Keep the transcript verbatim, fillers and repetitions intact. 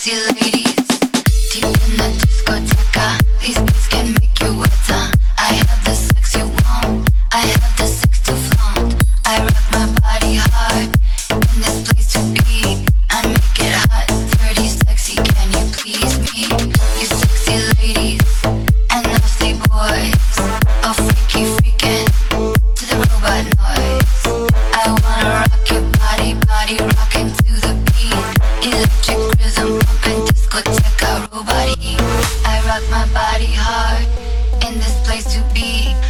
sexy ladies deep in the discoteca. These beats can make you wetter. I have the sex you want, I have the sex to flaunt. I rock my body hard in this place to be. I make it hot, dirty, sexy. Can you please me? You sexy ladies and nasty boys, all freaky freaking to the robot noise. I wanna rock your body, body rocking to the beat. Electric rhythm pumping, discoteca robot heat. I rock my body hard in this place to be.